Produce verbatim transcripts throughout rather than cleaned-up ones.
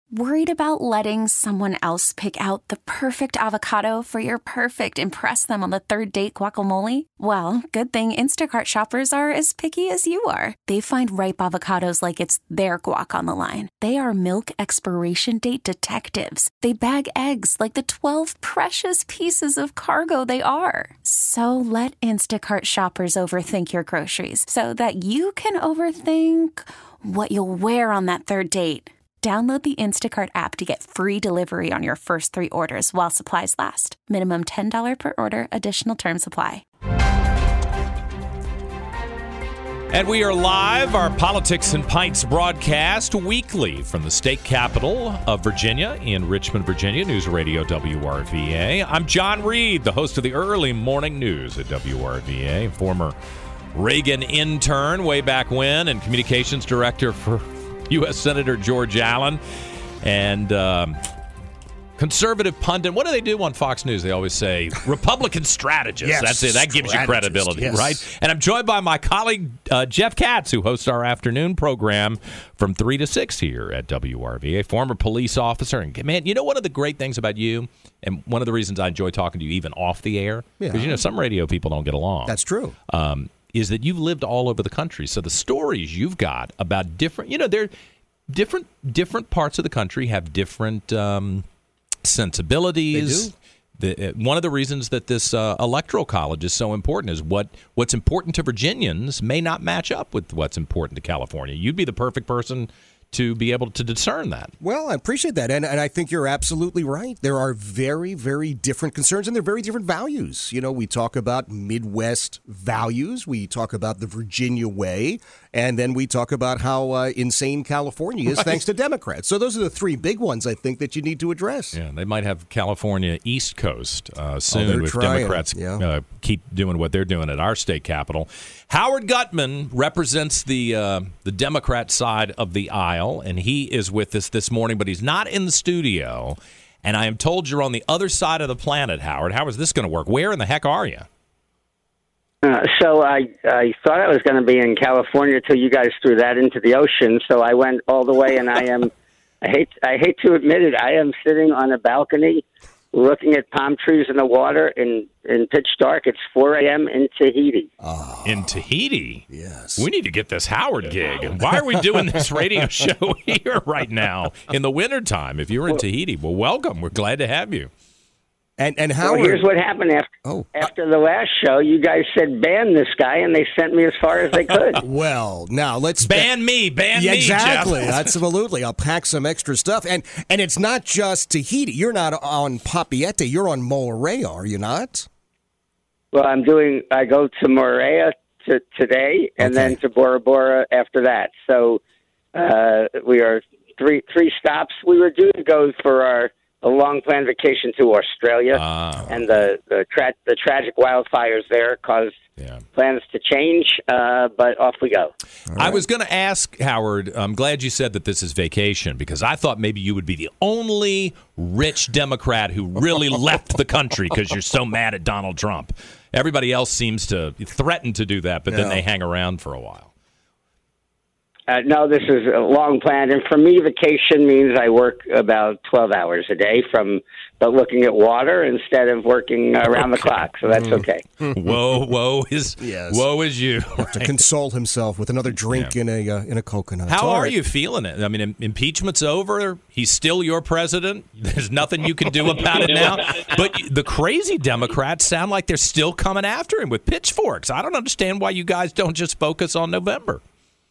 Worried about letting someone else pick out the perfect avocado for your perfect impress them on the third date guacamole? Well, good thing Instacart shoppers are as picky as you are. They find ripe avocados like it's their guac on the line. They are milk expiration date detectives. They bag eggs like the twelve precious pieces of cargo they are. So let Instacart shoppers overthink your groceries so that you can overthink what you'll wear on that third date. Download the Instacart app to get free delivery on your first three orders while supplies last. Minimum ten dollars per order. Additional terms apply. And we are live, our Politics and Pints broadcast weekly from the state capital of Virginia in Richmond, Virginia, News Radio W R V A. I'm John Reed, the host of the early morning news at W R V A, former Reagan intern way back when and communications director for U S Senator George Allen, and um, conservative pundit. What do they do on Fox News? They always say Republican strategist. Yes, That's it. That gives you credibility, yes. right? And I'm joined by my colleague uh, Jeff Katz, who hosts our afternoon program from three to six here at W R V A, former police officer. And man, you know one of the great things about you, and one of the reasons I enjoy talking to you even off the air, because Yeah. you know some radio people don't get along. That's true. Um, is that you've lived all over the country. So the stories you've got about different, you know, they're different, different parts of the country have different um, sensibilities. They do. The, uh, one of the reasons that this uh, electoral college is so important is what what's important to Virginians may not match up with what's important to California. You'd be the perfect person to be able to discern that. Well, I appreciate that. And, and I think you're absolutely right. There are very, very different concerns, and they're very different values. You know, we talk about Midwest values. We talk about the Virginia way. And then we talk about how uh, insane California is, right, thanks to Democrats. So those are the three big ones, I think, that you need to address. Yeah, they might have California East Coast uh, soon oh, if trying. Democrats yeah. uh, keep doing what they're doing at our state capitol. Howard Gutman represents the uh, the Democrat side of the aisle, and he is with us this morning, but he's not in the studio. And I am told you're on the other side of the planet, Howard. How is this going to work? Where in the heck are you? Uh, so I, I thought I was going to be in California until you guys threw that into the ocean. So I went all the way, and I am, I hate, I hate to admit it, I am sitting on a balcony looking at palm trees in the water in, in pitch dark. It's four a.m. in Tahiti. Oh, in Tahiti? Yes. We need to get this Howard gig. Why are we doing this radio show here right now in the wintertime? If you're in Tahiti, well, welcome. We're glad to have you. And and Howard, well, here's what happened after oh. after the last show. You guys said ban this guy, and they sent me as far as they could. Well, now let's ban me, ban yeah, me, exactly. Jeff. Absolutely, I'll pack some extra stuff, and and it's not just Tahiti. You're not on Papeete. You're on Moorea, are you not? Well, I'm doing. I go to Moorea to, today, and Okay. then to Bora Bora after that. So uh, we are three three stops. We were due to go for our. A long-planned vacation to Australia, Ah. and the the, tra- the tragic wildfires there caused Yeah. plans to change, uh, but off we go. I was going to ask, Howard, I'm glad you said that this is vacation, because I thought maybe you would be the only rich Democrat who really left the country because you're so mad at Donald Trump. Everybody else seems to threaten to do that, but then Yeah. they hang around for a while. Uh, no, this is a long plan, and for me, vacation means I work about twelve hours a day from but looking at water instead of working around Okay. the clock, so that's okay. Whoa, whoa is Yes. woe is you. To console himself with another drink Yeah. in a uh, in a coconut. How All are right. you feeling it? I mean, im- impeachment's over. He's still your president. There's nothing you can do about it now. But the crazy Democrats sound like they're still coming after him with pitchforks. I don't understand why you guys don't just focus on November.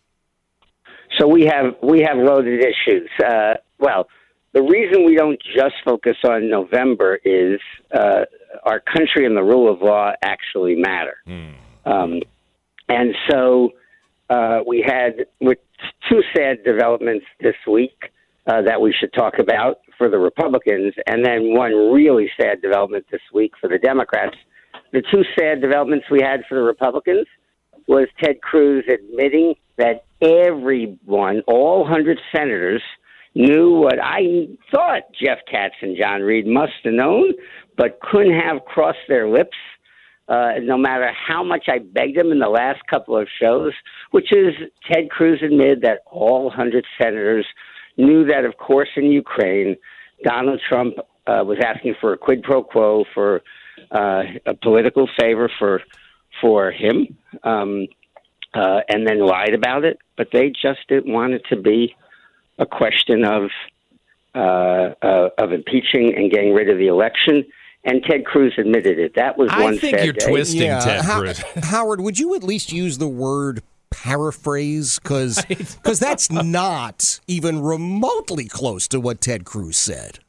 So we have we have loaded issues. Uh, well, the reason we don't just focus on November is uh, our country and the rule of law actually matter. Mm. Um, and so uh, we had with two sad developments this week uh, that we should talk about for the Republicans, and then one really sad development this week for the Democrats. The two sad developments we had for the Republicans was Ted Cruz admitting that everyone, all one hundred senators, knew what I thought Jeff Katz and John Reed must have known, but couldn't have crossed their lips, uh, no matter how much I begged them in the last couple of shows, which is Ted Cruz admitted that all one hundred senators knew that, of course, in Ukraine, Donald Trump uh, was asking for a quid pro quo for uh, a political favor for for him, um, uh, and then lied about it. But they just didn't want it to be a question of uh, uh, of impeaching and getting rid of the election. And Ted Cruz admitted it. That was I one think sad you're day. twisting Yeah, Ted How- Cruz. Howard, would you at least use the word paraphrase? Because that's not even remotely close to what Ted Cruz said.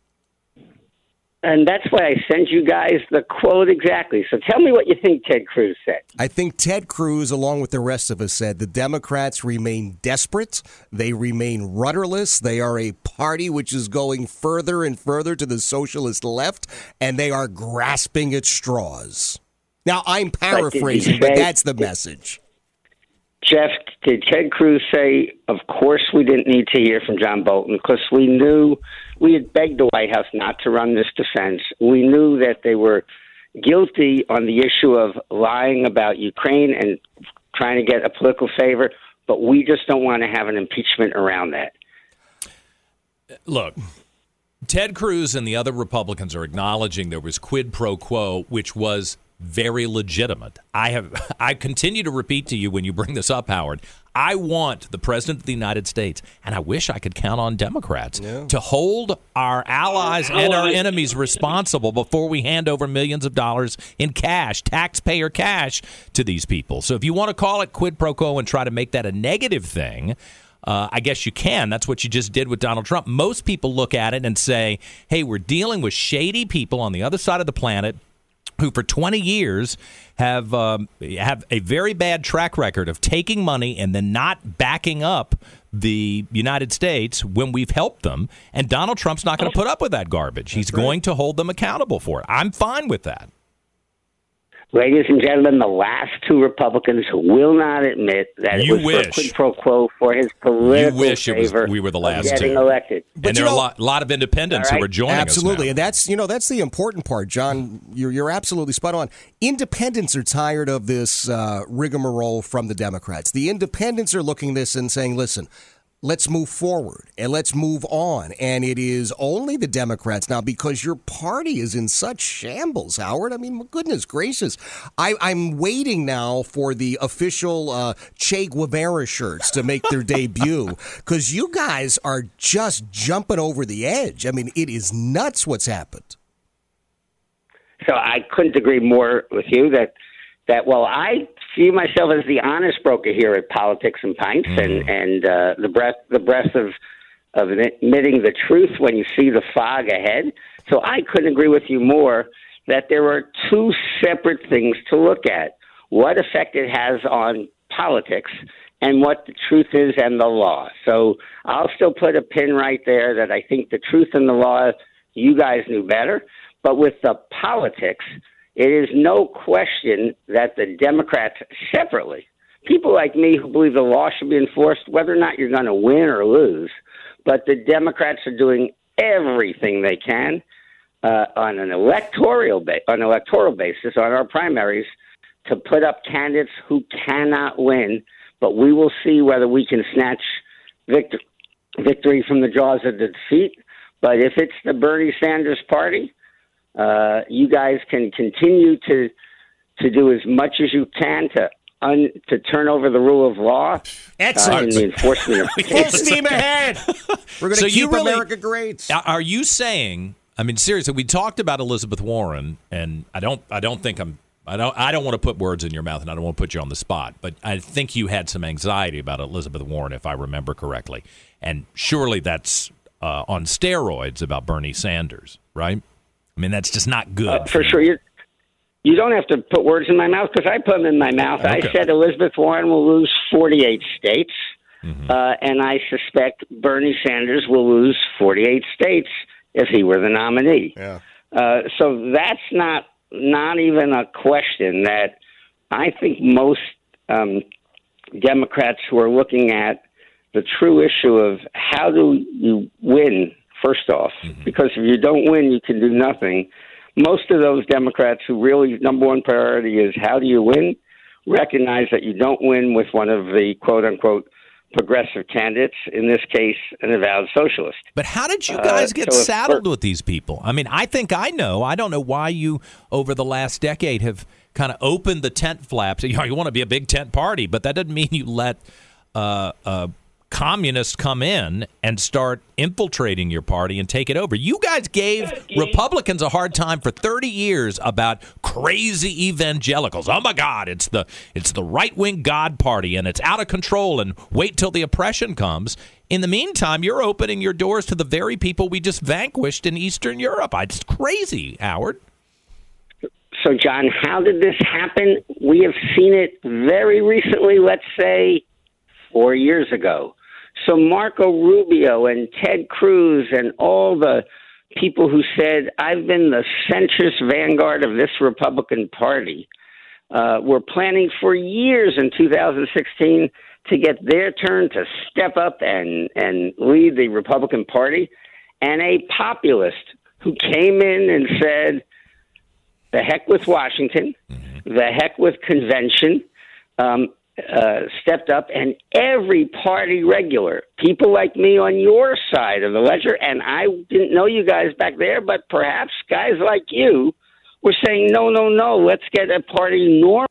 And that's why I sent you guys the quote exactly. So tell me what you think Ted Cruz said. I think Ted Cruz, along with the rest of us, said the Democrats remain desperate. They remain rudderless. They are a party which is going further and further to the socialist left, and they are grasping at straws. Now, I'm paraphrasing, say- but that's the message. Jeff, did Ted Cruz say, of course we didn't need to hear from John Bolton because we knew, we had begged the White House not to run this defense. We knew that they were guilty on the issue of lying about Ukraine and trying to get a political favor, but we just don't want to have an impeachment around that. Look, Ted Cruz and the other Republicans are acknowledging there was quid pro quo, which was very legitimate. I have I continue to repeat to you when you bring this up, Howard, I want the President of the United States, and I wish I could count on Democrats, yeah. to hold our allies and our enemies responsible before we hand over millions of dollars in cash, taxpayer cash, to these people. So if you want to call it quid pro quo and try to make that a negative thing, Uh, I guess you can. That's what you just did with Donald Trump. Most people look at it and say, hey, we're dealing with shady people on the other side of the planet who for twenty years have um, have a very bad track record of taking money and then not backing up the United States when we've helped them. And Donald Trump's not going to put up with that garbage. He's right. going to hold them accountable for it. I'm fine with that. Ladies and gentlemen, the last two Republicans who will not admit that you it was wish. for quid pro quo for his political you wish favor it was, we were the last of getting two. elected. But and there know, are a lot, lot of independents right. who are joining absolutely. us Absolutely, and that's you know that's the important part, John. You're you're absolutely spot on. Independents are tired of this uh, rigmarole from the Democrats. The independents are looking at this and saying, "Listen, let's move forward and let's move on." And it is only the Democrats now because your party is in such shambles, Howard. I mean, goodness gracious. I, I'm waiting now for the official uh, Che Guevara shirts to make their debut because you guys are just jumping over the edge. I mean, it is nuts what's happened. So I couldn't agree more with you that that while I see myself as the honest broker here at Politics and Pints, mm. and and uh, the breath the breath of of admitting the truth when you see the fog ahead. So I couldn't agree with you more that there are two separate things to look at: what effect it has on politics, and what the truth is and the law. So I'll still put a pin right there that I think the truth and the law, you guys knew better, but with the politics, it is no question that the Democrats separately, people like me who believe the law should be enforced, whether or not you're going to win or lose, but the Democrats are doing everything they can uh, on an electoral ba- on an electoral basis on our primaries to put up candidates who cannot win. But we will see whether we can snatch victor- victory from the jaws of the defeat. But if it's the Bernie Sanders party, Uh, you guys can continue to to do as much as you can to un, to turn over the rule of law. Excellent. Uh, in the enforcement of full steam ahead. We're going to so keep really, America great. Are you saying? I mean, seriously, we talked about Elizabeth Warren, and I don't. I don't think I'm. I don't. I don't want to put words in your mouth, and I don't want to put you on the spot. But I think you had some anxiety about Elizabeth Warren, if I remember correctly, and surely that's uh, on steroids about Bernie Sanders, right? I mean, that's just not good. Uh, for sure. You, you don't have to put words in my mouth because I put them in my mouth. Okay. I said Elizabeth Warren will lose forty-eight states, mm-hmm. uh, and I suspect Bernie Sanders will lose forty-eight states if he were the nominee. Yeah. Uh, so that's not not even a question that I think most um, Democrats who are looking at the true issue of how do you win first off, mm-hmm. because if you don't win, you can do nothing. Most of those Democrats who really, number one priority is how do you win, recognize that you don't win with one of the quote-unquote progressive candidates, in this case, an avowed socialist. But how did you guys Uh, get so if saddled we're- with these people? I mean, I think I know. I don't know why you, over the last decade, have kind of opened the tent flaps. You know, you want to be a big tent party, but that doesn't mean you let uh, uh, communists come in and start infiltrating your party and take it over. You guys gave Republicans a hard time for thirty years about crazy evangelicals. Oh my God, it's the it's the right-wing God party and it's out of control, and wait till the oppression comes. In the meantime, you're opening your doors to the very people we just vanquished in Eastern Europe. It's crazy, Howard. So, John, how did this happen? We have seen it very recently, let's say four years ago. So Marco Rubio and Ted Cruz and all the people who said, I've been the centrist vanguard of this Republican Party, uh, were planning for years in two thousand sixteen to get their turn to step up and, and lead the Republican Party. And a populist who came in and said, the heck with Washington, the heck with convention, um, uh, stepped up, and every party regular, people like me on your side of the ledger, and I didn't know you guys back there, but perhaps guys like you were saying, no, no, no, let's get a party normal.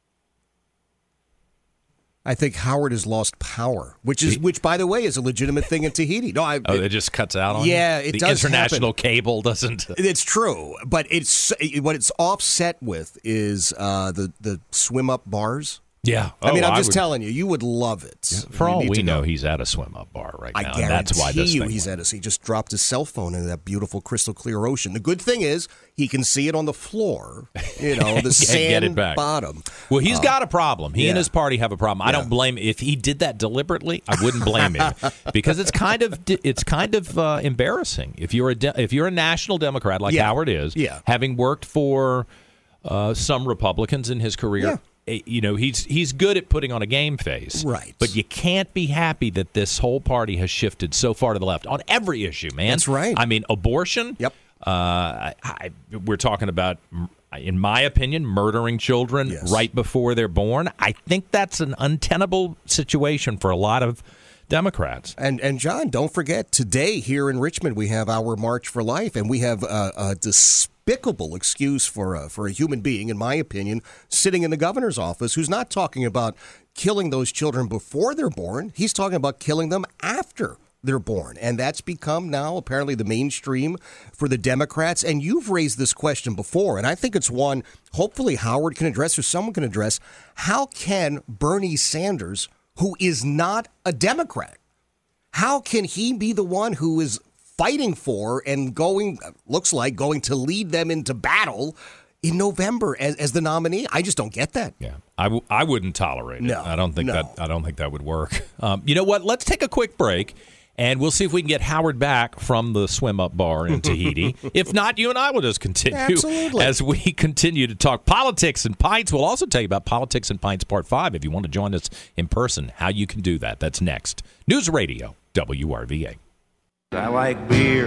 I think Howard has lost power, which is, which, by the way, is a legitimate thing in Tahiti. No, I, Oh, it just cuts out on Yeah, you? it the does international happen. cable doesn't. It's true, but it's what it's offset with is uh, the the swim up bars. Yeah. I mean, Oh, I'm just would- telling you, you would love it. For You all need we to know, go. he's at a swim up bar right I now. guarantee and that's why this you thing he's went. at us. He just dropped his cell phone into that beautiful crystal clear ocean. The good thing is he can see it on the floor, you know, the Get sand it back. bottom. Well, he's Uh, got a problem. He yeah. and his party have a problem. I Yeah. don't blame if he did that deliberately. I wouldn't blame him because it's kind of it's kind of uh, embarrassing if you're a de- if you're a national Democrat like Yeah. Howard is, Yeah. having worked for uh, some Republicans in his career. Yeah. eh, You know, he's he's good at putting on a game face. Right. But you can't be happy that this whole party has shifted so far to the left on every issue, man. That's right. I mean, abortion. Yep. Uh, I, I, we're talking about, in my opinion, murdering children Yes. right before they're born. I think that's an untenable situation for a lot of Democrats. And and John, don't forget, today here in Richmond we have our March for Life, and we have a, a despicable excuse for a, for a human being, in my opinion, sitting in the governor's office who's not talking about killing those children before they're born. He's talking about killing them after they're born. And that's become now apparently the mainstream for the Democrats. And you've raised this question before, and I think it's one hopefully Howard can address or someone can address. How can Bernie Sanders, who is not a Democrat, how can he be the one who is fighting for and going, looks like going to lead them into battle in November as, as the nominee? I just don't get that. Yeah, I, w- I wouldn't tolerate it. No, I don't think no. that I don't think that would work. Um, you know what? Let's take a quick break, and we'll see if we can get Howard back from the swim up bar in Tahiti. If not, you and I will just continue Absolutely. as we continue to talk politics and pints. We'll also tell you about Politics and Pints Part Five. If you want to join us in person, how you can do that. That's next. News Radio W R V A. I like beer.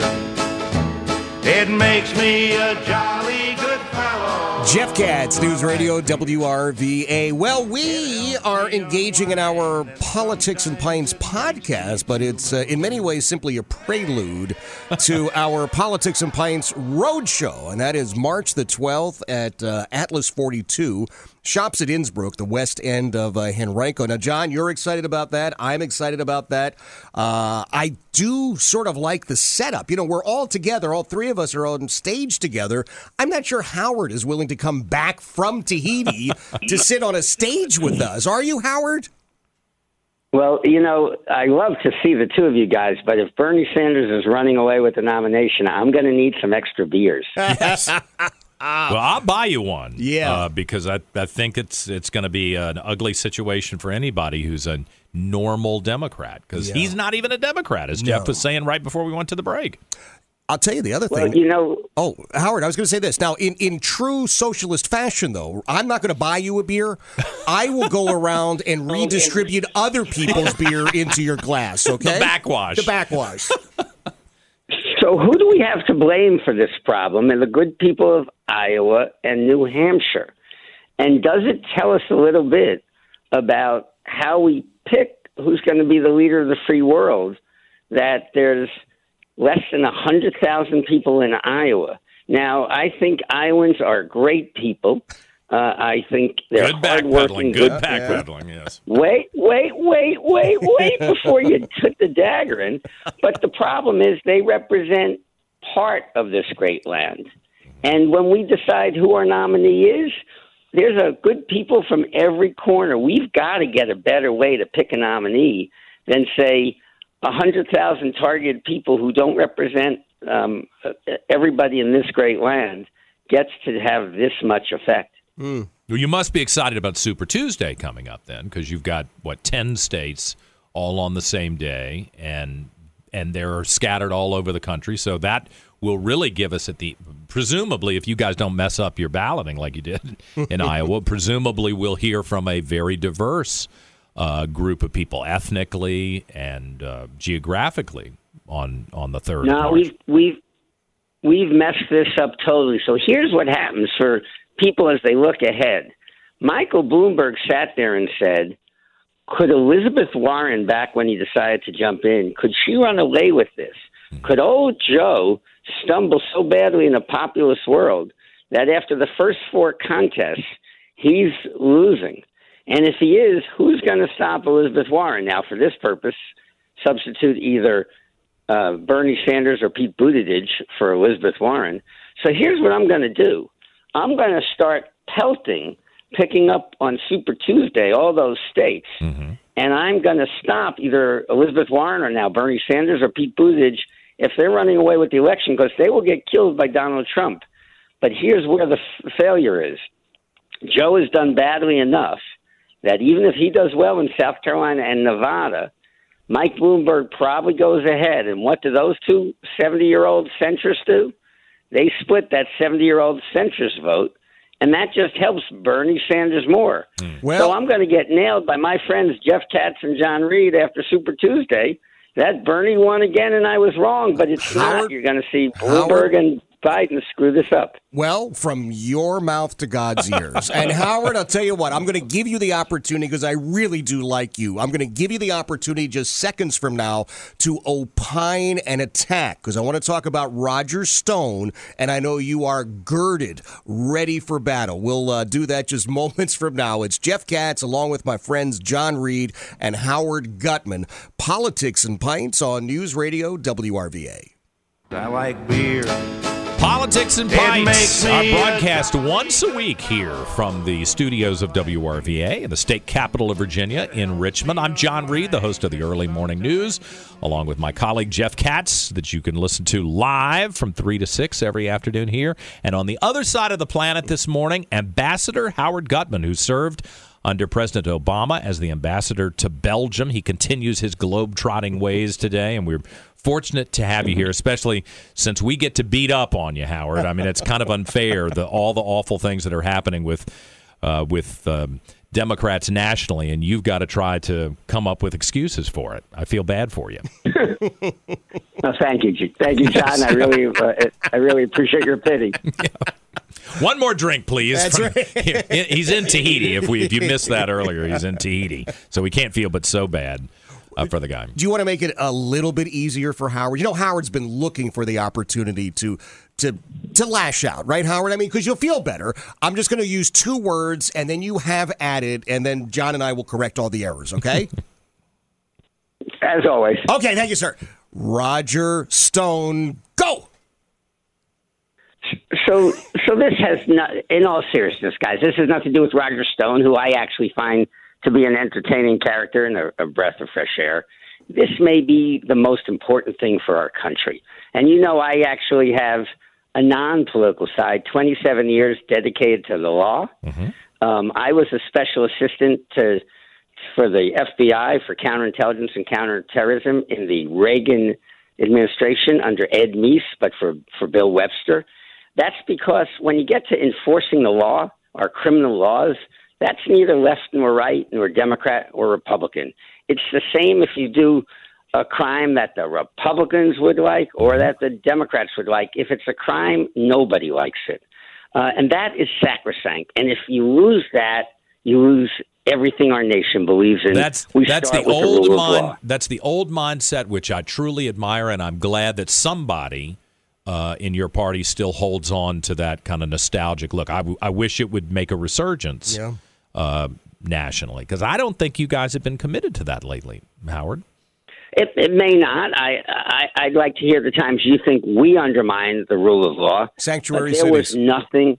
It makes me a jolly good fellow. Jeff Katz, News Radio W R V A. Well, we are engaging in our Politics and Pints podcast, but it's uh, in many ways simply a prelude to our Politics and Pints Roadshow, and that is March the twelfth at uh, Atlas forty-two. Shops at Innsbruck, the west end of uh, Henrico. Now, John, you're excited about that. I'm excited about that. Uh, I do sort of like the setup. You know, we're all together. All three of us are on stage together. I'm not sure Howard is willing to come back from Tahiti to sit on a stage with us. Are you, Howard? Well, you know, I love to see the two of you guys, but if Bernie Sanders is running away with the nomination, I'm going to need some extra beers. Yes. Well, I'll buy you one. Yeah. Uh, because I, I think it's it's going to be an ugly situation for anybody who's a normal Democrat, because Yeah. he's not even a Democrat, as Jeff No. was saying right before we went to the break. I'll tell you the other Well, thing. you know, Oh, Howard, I was going to say this. Now, in, in true socialist fashion, though, I'm not going to buy you a beer. I will go around and redistribute other people's beer into your glass, okay? The backwash. The backwash. so who do we have to blame for this problem? And the good people of Iowa and New Hampshire. And does it tell us a little bit about how we pick who's going to be the leader of the free world, that there's less than one hundred thousand people in Iowa. Now, I think Iowans are great people. Uh, I think they're good hardworking. Backpedaling, good Good backpedaling, yes. Wait, wait, wait, wait, wait before you put the dagger in. But the problem is they represent part of this great land. And when we decide who our nominee is, there's a good people from every corner. We've got to get a better way to pick a nominee than, say, one hundred thousand targeted people who don't represent um, everybody in this great land gets to have this much effect. Mm. Well, you must be excited about Super Tuesday coming up then, because you've got, what, ten states all on the same day, and and they're scattered all over the country. So that will really give us, at the presumably, if you guys don't mess up your balloting like you did in Iowa, presumably we'll hear from a very diverse uh, group of people, ethnically and uh, geographically, on on the third. No, we've we've we've messed this up totally. So here's what happens for people as they look ahead. Michael Bloomberg sat there and said, could Elizabeth Warren, back when he decided to jump in, could she run away with this? Could old Joe stumble so badly in a populist world that after the first four contests, he's losing? And if he is, who's going to stop Elizabeth Warren? Now, for this purpose, substitute either uh, Bernie Sanders or Pete Buttigieg for Elizabeth Warren. So here's what I'm going to do. I'm going to start pelting, picking up on Super Tuesday, all those states, mm-hmm. and I'm going to stop either Elizabeth Warren or now Bernie Sanders or Pete Buttigieg if they're running away with the election, because they will get killed by Donald Trump. But here's where the f- failure is. Joe has done badly enough that even if he does well in South Carolina and Nevada, Mike Bloomberg probably goes ahead. And what do those two seventy-year-old centrists do? They split that seventy-year-old centrist vote, and that just helps Bernie Sanders more. Mm. Well, so I'm going to get nailed by my friends Jeff Katz and John Reed after Super Tuesday. That Bernie won again, and I was wrong, but it's Howard, not. You're going to see Bloomberg Howard, and Biden screw this up. Well, from your mouth to God's ears. And Howard, I'll tell you what, I'm going to give you the opportunity, because I really do like you. I'm going to give you the opportunity just seconds from now to opine and attack, because I want to talk about Roger Stone, and I know you are girded, ready for battle. We'll uh, do that just moments from now. It's Jeff Katz, along with my friends John Reed and Howard Gutman. Politics and Pints on News Radio W R V A. I like beer. Politics and Pints, our broadcast once a week here from the studios of W R V A in the state capital of Virginia in Richmond. I'm John Reed, the host of the Early Morning News, along with my colleague Jeff Katz, that you can listen to live from three to six every afternoon here. And on the other side of the planet this morning, Ambassador Howard Gutman, who served under President Obama as the ambassador to Belgium. He continues his globe-trotting ways today, and we're fortunate to have you here, especially since we get to beat up on you, Howard. I mean, it's kind of unfair, the all the awful things that are happening with uh, with um, Democrats nationally, and you've got to try to come up with excuses for it. I feel bad for you. Well, thank you, thank you, John. I really, uh, I really appreciate your pity. Yeah. One more drink, please. That's From, right. He's in Tahiti. If we if you missed that earlier, he's in Tahiti, so we can't feel but so bad uh, for the guy. Do you want to make it a little bit easier for Howard? You know, Howard's been looking for the opportunity to to to lash out, right, Howard? I mean, because you'll feel better. I'm just going to use two words, and then you have added, and then John and I will correct all the errors. Okay? As always. Okay, thank you, sir. Roger Stone, go. So, so this has not, in all seriousness, guys, this has nothing to do with Roger Stone, who I actually find to be an entertaining character and a, a breath of fresh air. This may be the most important thing for our country. And, you know, I actually have a non-political side, twenty-seven years dedicated to the law. Mm-hmm. Um, I was a special assistant to for the F B I for counterintelligence and counterterrorism in the Reagan administration under Ed Meese, but for, for Bill Webster. That's because when you get to enforcing the law, our criminal laws, that's neither left nor right, nor Democrat or Republican. It's the same if you do a crime that the Republicans would like or that the Democrats would like. If it's a crime, nobody likes it. Uh, and that is sacrosanct. And if you lose that, you lose everything our nation believes in. That's we that's start the with old the rule of mind. law. That's the old mindset, which I truly admire, and I'm glad that somebody uh, in your party still holds on to that kind of nostalgic look. I, w- I wish it would make a resurgence Yeah. uh, nationally, because I don't think you guys have been committed to that lately, Howard. It, it may not. I, I I'd like to hear the times you think we undermine the rule of law. Sanctuary but there cities. was nothing.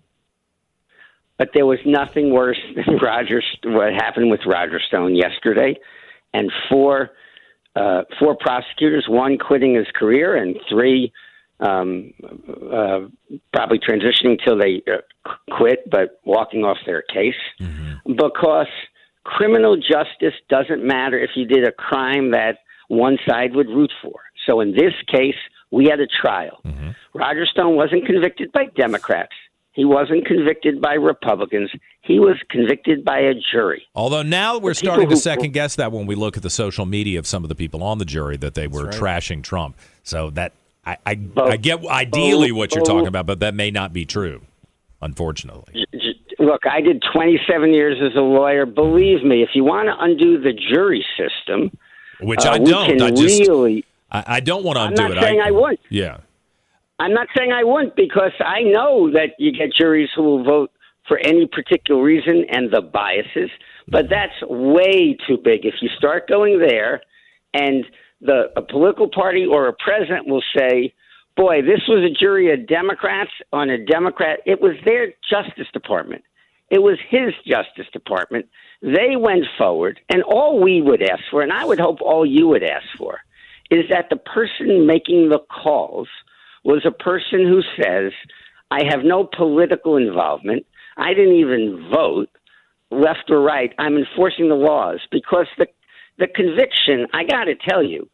But there was nothing worse than Roger. What happened with Roger Stone yesterday, and four uh, four prosecutors, one quitting his career, and three um, uh, probably transitioning till they uh, quit, but walking off their case mm-hmm. because criminal justice doesn't matter if you did a crime that one side would root for. So in this case, we had a trial. Mm-hmm. Roger Stone wasn't convicted by Democrats. He wasn't convicted by Republicans. He was convicted by a jury. Although now we're The starting who, to second guess that when we look at the social media of some of the people on the jury that they were right. trashing Trump. So that I I, Both, I get ideally both, what you're both. talking about, but that may not be true, unfortunately. Look, I did twenty-seven years as a lawyer. Believe me, if you want to undo the jury system, which uh, I we don't, can I just really. I, I don't want to I'm undo not it. saying I, I wouldn't. Yeah. I'm not saying I wouldn't because I know that you get juries who will vote for any particular reason and the biases, but that's way too big. If you start going there and the a political party or a president will say, boy, this was a jury of Democrats on a Democrat, it was their Justice Department. It was his Justice Department. They went forward, and all we would ask for, and I would hope all you would ask for, is that the person making the calls was a person who says, I have no political involvement. I didn't even vote, left or right. I'm enforcing the laws. Because the the conviction, I got to tell you,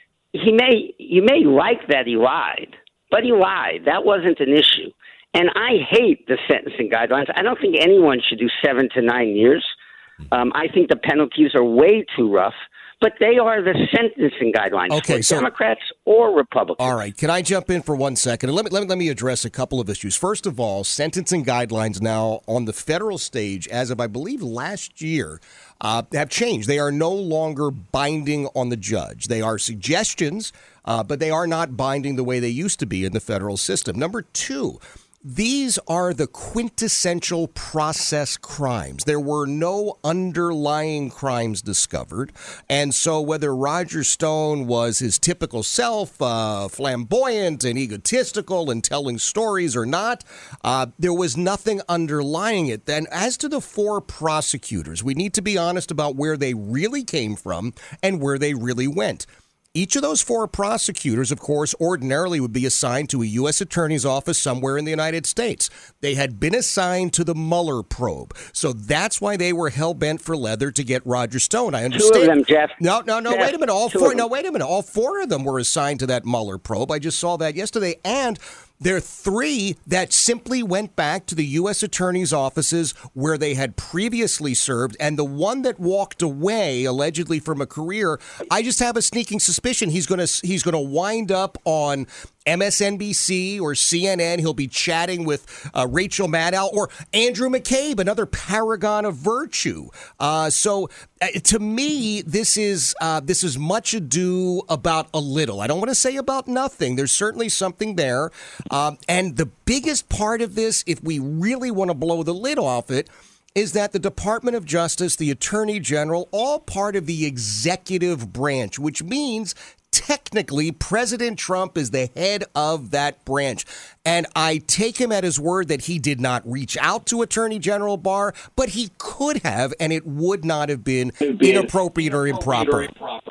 he may you may like that he lied, but he lied. That wasn't an issue. And I hate the sentencing guidelines. I don't think anyone should do seven to nine years. Um, I think the penalties are way too rough. But they are the sentencing guidelines okay, for so, Democrats or Republicans. All right. Can I jump in for one second? And let me, let me let me address a couple of issues. First of all, sentencing guidelines now on the federal stage, as of I believe last year, uh, have changed. They are no longer binding on the judge. They are suggestions, uh, but they are not binding the way they used to be in the federal system. Number two, these are the quintessential process crimes. There were no underlying crimes discovered. And so whether Roger Stone was his typical self, uh, flamboyant and egotistical and telling stories or not, uh, there was nothing underlying it. Then as to the four prosecutors, we need to be honest about where they really came from and where they really went. Each of those four prosecutors, of course, ordinarily would be assigned to a U S attorney's office somewhere in the United States. They had been assigned to the Mueller probe. So that's why they were hell-bent for leather to get Roger Stone. I understand. Two of them, Jeff. No, no, no, Jeff, wait a minute. All two four. of No, them. wait a minute. All four of them were assigned to that Mueller probe. I just saw that yesterday. And there are three that simply went back to the U S attorney's offices where they had previously served. And the one that walked away, allegedly from a career, I just have a sneaking suspicion he's going to he's going to wind up on M S N B C or C N N. He'll be chatting with uh, Rachel Maddow or Andrew McCabe, another paragon of virtue. Uh, so uh, to me, this is uh, this is much ado about a little. I don't want to say about nothing. There's certainly something there. Um, and the biggest part of this, if we really want to blow the lid off it, is that the Department of Justice, the Attorney General, all part of the executive branch, which means technically President Trump is the head of that branch. And I take him at his word that he did not reach out to Attorney General Barr, but he could have, and it would not have been inappropriate or improper.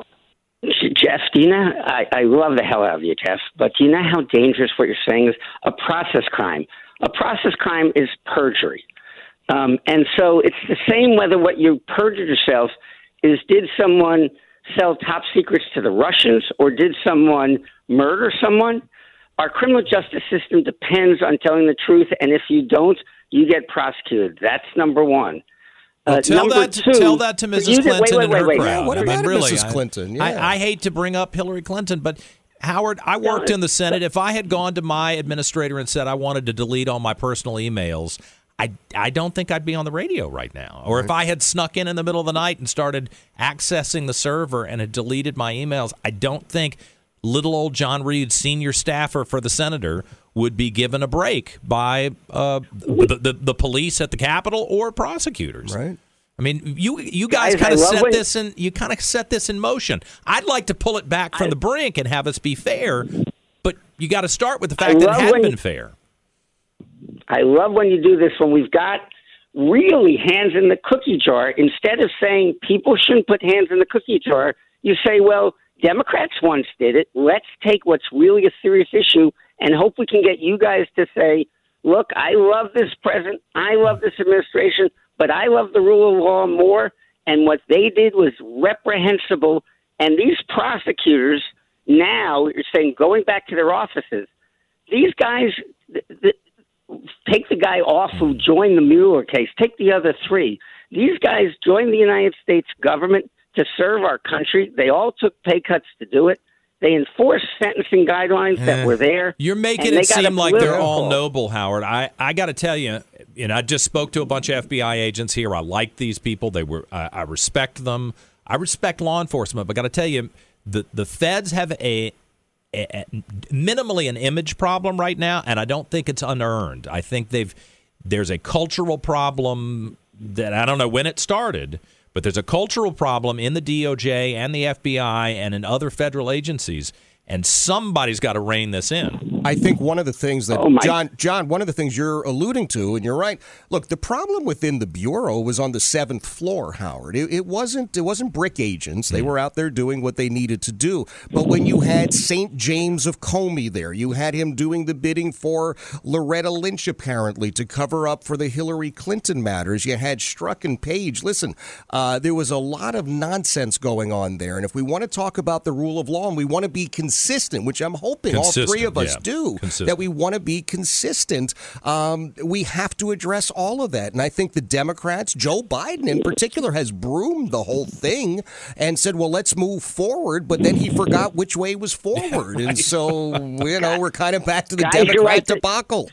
Jeff, do you know, I, I love the hell out of you, Jeff, but do you know how dangerous what you're saying is? A process crime. A process crime is perjury. Um, and so it's the same whether what you perjured yourself is did someone sell top secrets to the Russians or did someone murder someone? Our criminal justice system depends on telling the truth, and if you don't, you get prosecuted. That's number one. Well, uh, tell, that, two, tell that to Missus Did, Clinton wait, wait, and her wait, wait. crowd. What I about mean, really, Missus I- Clinton? Yeah. I, I hate to bring up Hillary Clinton, but Howard, I worked No, in the Senate. If I had gone to my administrator and said I wanted to delete all my personal emails, I, I don't think I'd be on the radio right now. Or if I had snuck in in the middle of the night and started accessing the server and had deleted my emails, I don't think little old John Reed, senior staffer for the senator, would be given a break by uh, the, the the police at the Capitol or prosecutors. Right. I mean, you you guys, guys kind of set when... this in. You kind of set this in motion. I'd like to pull it back from I... the brink and have us be fair, but you got to start with the fact that it had been fair. I love when you do this when we've got really hands in the cookie jar. Instead of saying people shouldn't put hands in the cookie jar, you say, well, Democrats once did it. Let's take what's really a serious issue and hope we can get you guys to say, look, I love this president, I love this administration, but I love the rule of law more, and what they did was reprehensible. And these prosecutors now, you're saying, going back to their offices, these guys, th- th- take the guy off who joined the Mueller case, take the other three. These guys joined the United States government to serve our country. They all took pay cuts to do it. They enforced sentencing guidelines uh, that were there. You're making it seem like they're all noble, Howard. I, I got to tell you, you know, I just spoke to a bunch of F B I agents here. I like these people. They were. I, I respect them. I respect law enforcement. But I got to tell you, the the feds have a, a, a minimally an image problem right now, and I don't think it's unearned. I think they've there's a cultural problem that I don't know when it started. But there's a cultural problem in the D O J and the F B I and in other federal agencies, and somebody's got to rein this in. I think one of the things that, oh John, John, one of the things you're alluding to, and you're right, look, the problem within the Bureau was on the seventh floor, Howard. It, it wasn't it wasn't brick agents. They were out there doing what they needed to do. But when you had Saint James of Comey there, you had him doing the bidding for Loretta Lynch, apparently, to cover up for the Hillary Clinton matters. You had Strzok and Page. Listen, uh, there was a lot of nonsense going on there. And if we want to talk about the rule of law and we want to be consistent, which I'm hoping consistent, all three of us yeah. do, Consistent. that we want to be consistent, um, we have to address all of that. And I think the Democrats, Joe Biden in particular, has broomed the whole thing and said, well, let's move forward. But then he forgot which way was forward. right. And so, you know, we're kind of back to the Guys, Democrat right. debacle.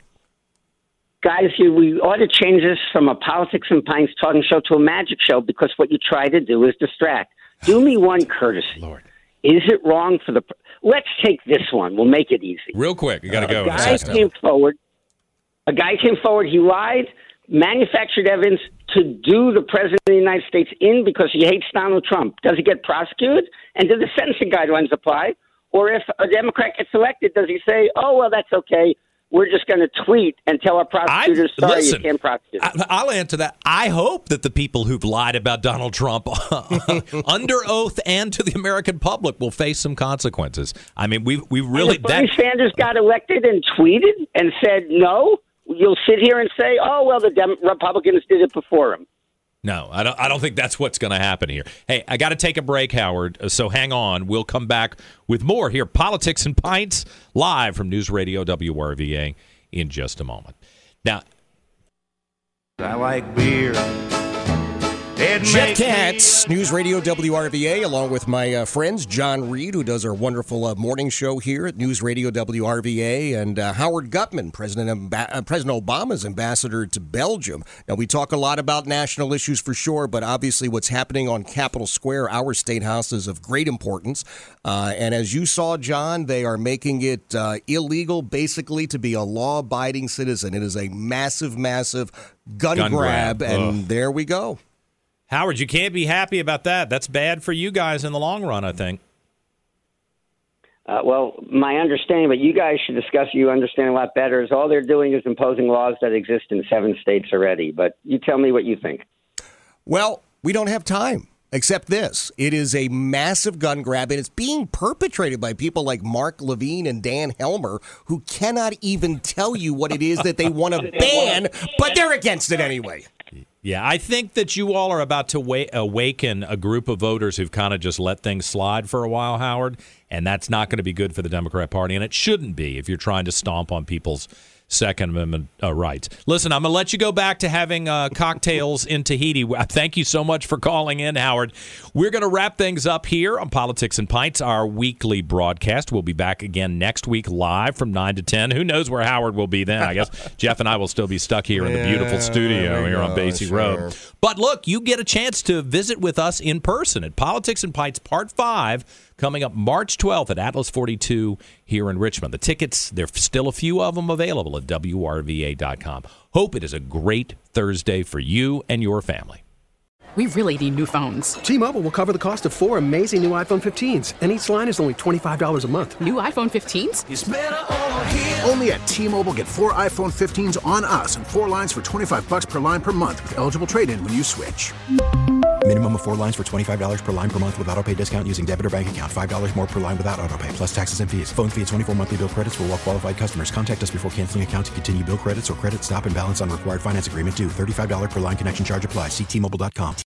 Guys, you, we ought to change this from a Politics and Pints talking show to a magic show, because what you try to do is distract. Do me one courtesy. Lord. Is it wrong for the... Let's take this one. We'll make it easy. Real quick. You got to go. A guy came forward. A guy came forward. He lied, manufactured evidence to do the president of the United States in because he hates Donald Trump. Does he get prosecuted? And do the sentencing guidelines apply? Or if a Democrat gets elected, does he say, oh, well, that's okay, we're just going to tweet and tell our prosecutors, I, sorry, listen, you can't prosecute. I, I'll answer that. I hope that the people who've lied about Donald Trump under oath and to the American public will face some consequences. I mean, we we really... And if Bernie that, Sanders got elected and tweeted and said no, you'll sit here and say, oh, well, the Dem- Republicans did it before him. No, I don't I don't think that's what's going to happen here. Hey, I got to take a break, Howard, so hang on. We'll come back with more here. Politics and Pints, live from News Radio W R V A in just a moment. Now, I like beer. It Jeff Katz, News Radio W R V A, along with my uh, friends, John Reed, who does our wonderful uh, morning show here at News Radio W R V A, and uh, Howard Gutman, President, Amb- uh, President Obama's ambassador to Belgium. Now, we talk a lot about national issues for sure, but obviously what's happening on Capitol Square, our state house, is of great importance. Uh, and as you saw, John, they are making it uh, illegal, basically, to be a law-abiding citizen. It is a massive, massive gun, gun grab, grab, and Ugh. there we go. Howard, you can't be happy about that. That's bad for you guys in the long run, I think. Uh, well, my understanding, but you guys should discuss, you understand a lot better, is all they're doing is imposing laws that exist in seven states already. But you tell me what you think. Well, we don't have time. Except this. It is a massive gun grab, and it's being perpetrated by people like Mark Levine and Dan Helmer, who cannot even tell you what it is that they want to ban, but they're against it anyway. Yeah, I think that you all are about to wa- awaken a group of voters who've kind of just let things slide for a while, Howard, and that's not going to be good for the Democrat Party, and it shouldn't be if you're trying to stomp on people's Second Amendment uh, rights. Listen, I'm going to let you go back to having uh, cocktails in Tahiti. Thank you so much for calling in, Howard. We're going to wrap things up here on Politics and Pints, our weekly broadcast. We'll be back again next week live from nine to ten. Who knows where Howard will be then? I guess Jeff and I will still be stuck here in the beautiful studio here on Basie sure. Road. But look, you get a chance to visit with us in person at Politics and Pints Part five coming up March twelfth at Atlas forty-two here in Richmond. The tickets, there's still a few of them available at W R V A dot com. Hope it is a great Thursday for you and your family. We really need new phones. T-Mobile will cover the cost of four amazing new iPhone fifteens, and each line is only twenty-five dollars a month. New iPhone fifteens? It's better over here. Only at T-Mobile, get four iPhone fifteens on us and four lines for twenty-five bucks per line per month with eligible trade-in when you switch. Minimum of four lines for twenty-five dollars per line per month with autopay discount using debit or bank account. five dollars more per line without autopay, plus taxes and fees. Phone fee at twenty-four monthly bill credits for well-qualified customers. Contact us before canceling account to continue bill credits or credit stop and balance on required finance agreement due. thirty-five dollars per line connection charge applies. See T Mobile dot com.